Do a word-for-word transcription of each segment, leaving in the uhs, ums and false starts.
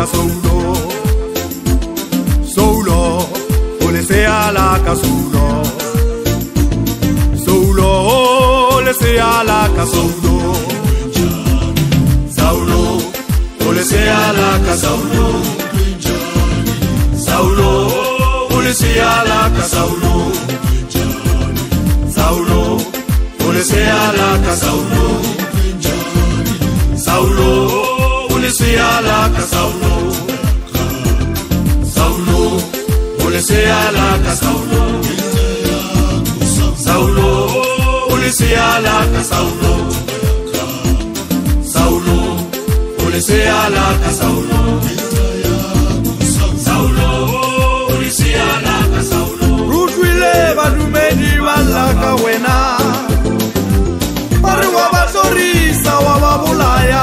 Saulo, Saulo, ulisia la ka Saulo, Saulo, ulisia la ka Saulo, Saulo, ulisia la ka Saulo, Saulo, ulisia la ka Saulo, Saulo, ulisia la ka Saulo, Saulo, ulisia la ka Saulo, Saulo, ulisia la ka Saulo, Saulo, ulisia la ka Saulo, Saulo, ulisia la ka Saulo, Saulo, ulisia la ka Saulo. Rutwile badumedi wala ka wena, pari wa batorisa wa babulaya.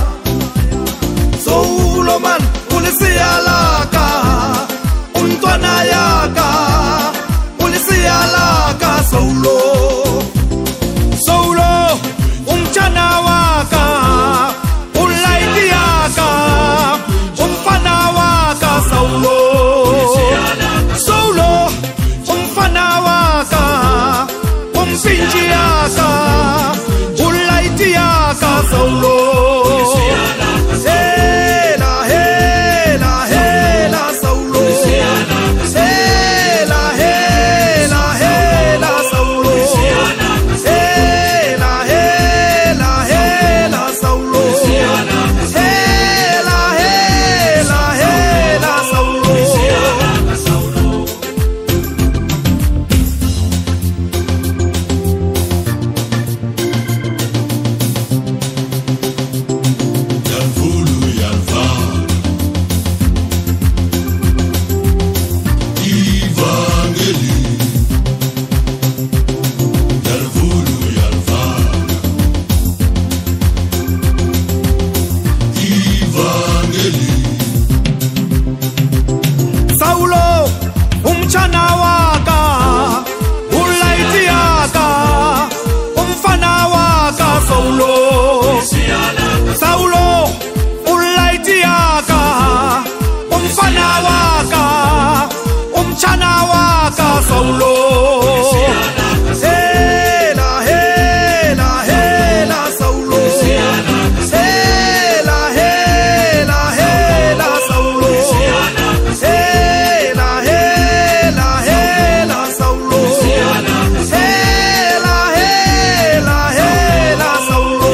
Saulo man ulisia la ka, untwana yaka, ulisia la ka Saulo, Saulo, umchana waka, ulaiti yaka, umfana waka Saulo, Saulo, umfana waka, umpinji yaka, ulaiti yaka Saulo. Umchana waka, ulaiti yaka, umfana waka Saulo, Saulo, ulaiti yaka, umfana waka, umchana waka Saulo. Hela hela hela Saulo, hela hela hela Saulo, hela hela hela Saulo, hela hela hela Saulo,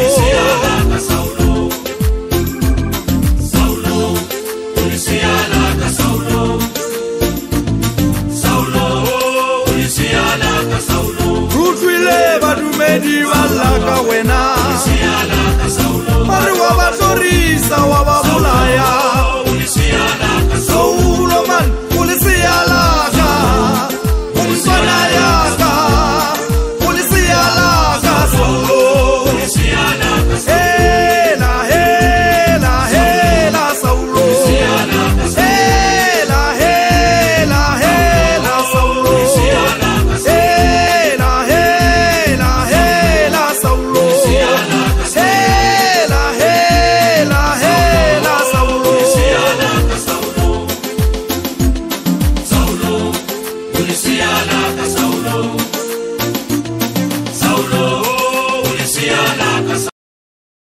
Saulo, ulisia la ka Saulo, Saulo, ulisia la ka Saulo. Rutwile badumedi wala ka wena, ulisia la ka Saulo, pari wa batorisa wa babulaya, ulisia la ka Saulo man, ulisia la ka, untwana yaka, ulisia la ka Saulo, ulisia la ka hela hela hela Saulo, hela hela hela Saulo, hela hela hela Saulo, hela hela hela Saulo, Saulo, ulisia la ka Saulo, Saulo, ulisia la ka Saulo.